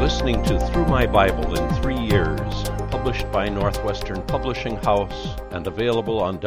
listening to Through My Bible in 3 Years, published by Northwestern Publishing House and available on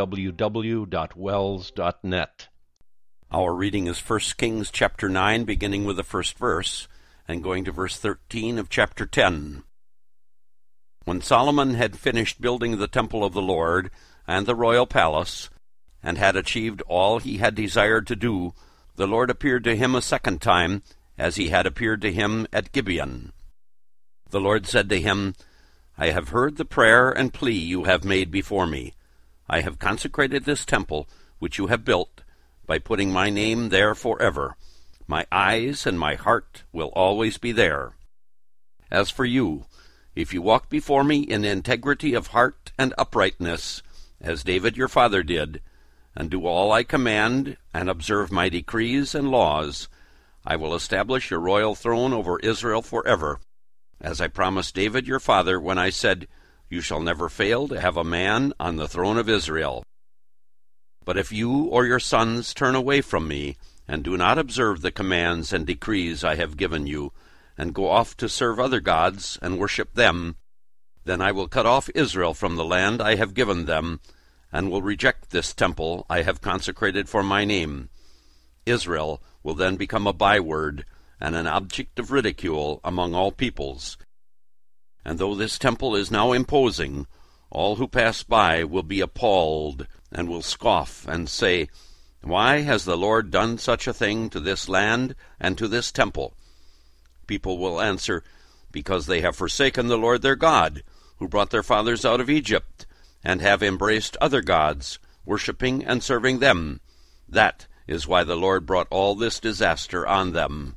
www.wells.net. Our reading is 1 Kings chapter 9, beginning with the first verse, and going to verse 13 of chapter 10. When Solomon had finished building the temple of the Lord and the royal palace, and had achieved all he had desired to do, the Lord appeared to him a second time, as he had appeared to him at Gibeon. The Lord said to him, I have heard the prayer and plea you have made before me. I have consecrated this temple which you have built, by putting my name there forever. My eyes and my heart will always be there. As for you, if you walk before me in integrity of heart and uprightness, as David your father did, and do all I command, and observe my decrees and laws, I will establish your royal throne over Israel forever, as I promised David your father when I said, You shall never fail to have a man on the throne of Israel. But if you or your sons turn away from me, and do not observe the commands and decrees I have given you, and go off to serve other gods and worship them, then I will cut off Israel from the land I have given them, and will reject this temple I have consecrated for my name. Israel will then become a byword and an object of ridicule among all peoples. And though this temple is now imposing, all who pass by will be appalled and will scoff and say, Why has the Lord done such a thing to this land and to this temple? People will answer, Because they have forsaken the Lord their God, who brought their fathers out of Egypt, and have embraced other gods, worshipping and serving them. That is why the Lord brought all this disaster on them.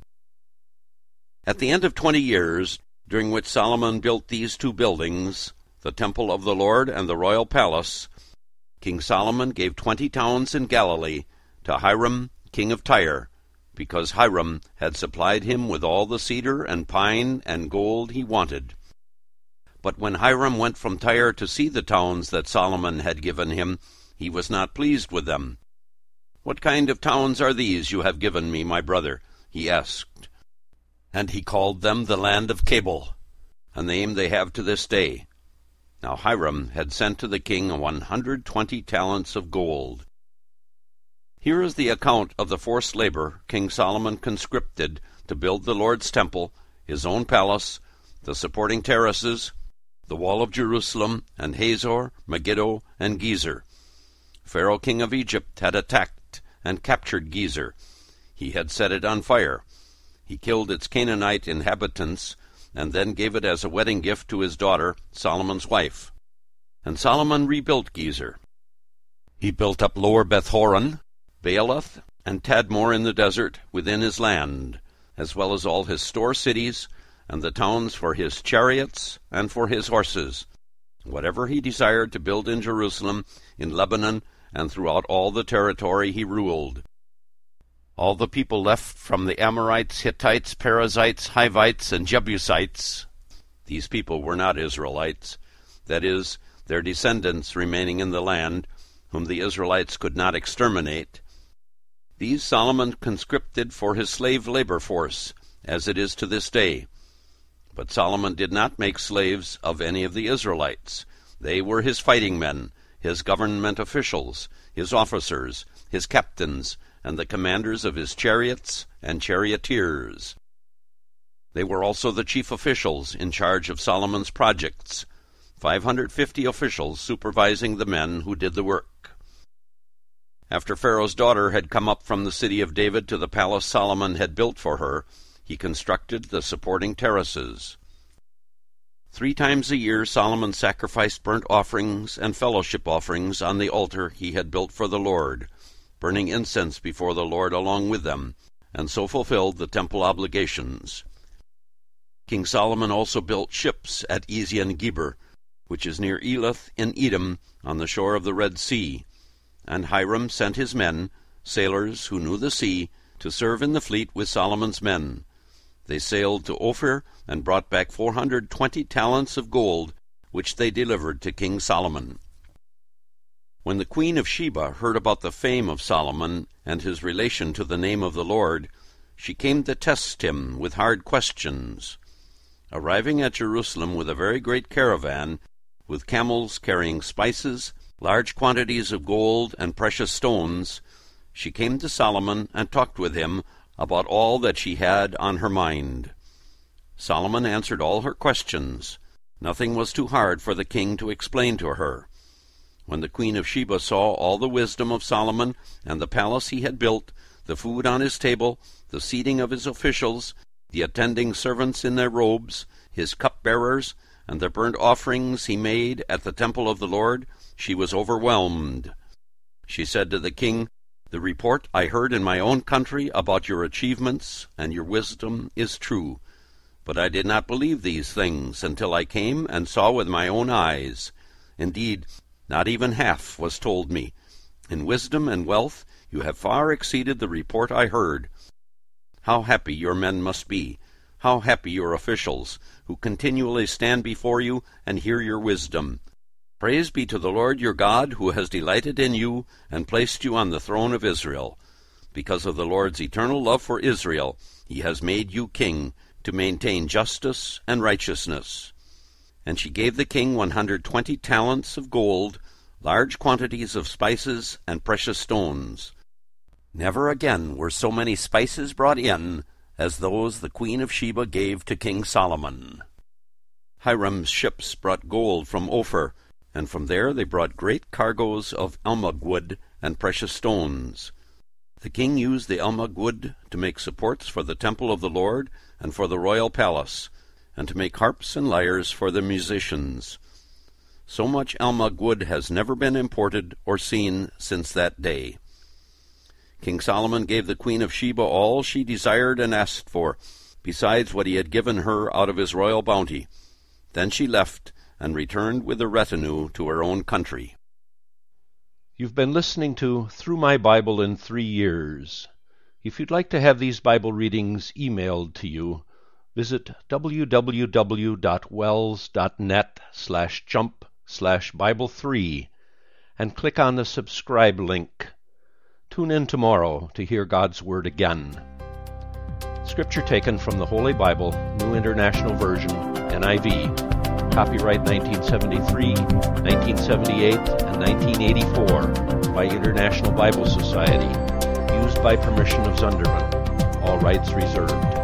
At the end of 20 years, during which Solomon built these two buildings, the temple of the Lord and the royal palace, King Solomon gave 20 towns in Galilee to Hiram, king of Tyre, because Hiram had supplied him with all the cedar and pine and gold he wanted. But when Hiram went from Tyre to see the towns that Solomon had given him, he was not pleased with them. What kind of towns are these you have given me, my brother? He asked. And he called them the land of Cabul, a name they have to this day. Now Hiram had sent to the king 120 talents of gold. Here is the account of the forced labor King Solomon conscripted to build the Lord's temple, his own palace, the supporting terraces, the wall of Jerusalem, and Hazor, Megiddo, and Gezer. Pharaoh king of Egypt had attacked and captured Gezer. He had set it on fire. He killed its Canaanite inhabitants, and then gave it as a wedding gift to his daughter, Solomon's wife. And Solomon rebuilt Gezer. He built up Lower Beth-horon, Baalath, and Tadmor in the desert within his land, as well as all his store cities, and the towns for his chariots and for his horses. Whatever he desired to build in Jerusalem, in Lebanon, and throughout all the territory he ruled. All the people left from the Amorites, Hittites, Perizzites, Hivites, and Jebusites. These people were not Israelites, that is, their descendants remaining in the land, whom the Israelites could not exterminate. These Solomon conscripted for his slave labor force, as it is to this day. But Solomon did not make slaves of any of the Israelites. They were his fighting men, his government officials, his officers, his captains, and the commanders of his chariots and charioteers. They were also the chief officials in charge of Solomon's projects, 550 officials supervising the men who did the work. After Pharaoh's daughter had come up from the city of David to the palace Solomon had built for her, he constructed the supporting terraces. 3 times a year Solomon sacrificed burnt offerings and fellowship offerings on the altar he had built for the Lord, burning incense before the Lord along with them, and so fulfilled the temple obligations. King Solomon also built ships at Ezion-Geber, which is near Elath in Edom, on the shore of the Red Sea. And Hiram sent his men, sailors who knew the sea, to serve in the fleet with Solomon's men. They sailed to Ophir and brought back 420 talents of gold, which they delivered to King Solomon. When the queen of Sheba heard about the fame of Solomon and his relation to the name of the Lord, she came to test him with hard questions. Arriving at Jerusalem with a very great caravan, with camels carrying spices, large quantities of gold and precious stones, she came to Solomon and talked with him about all that she had on her mind. Solomon answered all her questions. Nothing was too hard for the king to explain to her. When the queen of Sheba saw all the wisdom of Solomon and the palace he had built, the food on his table, the seating of his officials, the attending servants in their robes, his cupbearers, and the burnt offerings he made at the temple of the Lord, she was overwhelmed. She said to the king, "The report I heard in my own country about your achievements and your wisdom is true. But I did not believe these things until I came and saw with my own eyes. Indeed, not even half was told me. In wisdom and wealth you have far exceeded the report I heard. How happy your men must be, how happy your officials, who continually stand before you and hear your wisdom. Praise be to the Lord your God, who has delighted in you and placed you on the throne of Israel. Because of the Lord's eternal love for Israel, he has made you king, to maintain justice and righteousness." And she gave the king 120 talents of gold, large quantities of spices and precious stones. Never again were so many spices brought in as those the queen of Sheba gave to King Solomon. Hiram's ships brought gold from Ophir, and from there they brought great cargoes of almug wood and precious stones. The king used the almug wood to make supports for the temple of the Lord and for the royal palace, and to make harps and lyres for the musicians. So much almug wood has never been imported or seen since that day. King Solomon gave the queen of Sheba all she desired and asked for, besides what he had given her out of his royal bounty. Then she left and returned with a retinue to her own country. You've been listening to Through My Bible in 3 Years. If you'd like to have these Bible readings emailed to you, visit www.wells.net/jump/Bible3 and click on the subscribe link. Tune in tomorrow to hear God's Word again. Scripture taken from the Holy Bible, New International Version, NIV. Copyright 1973, 1978, and 1984 by International Bible Society. Used by permission of Zunderman. All rights reserved.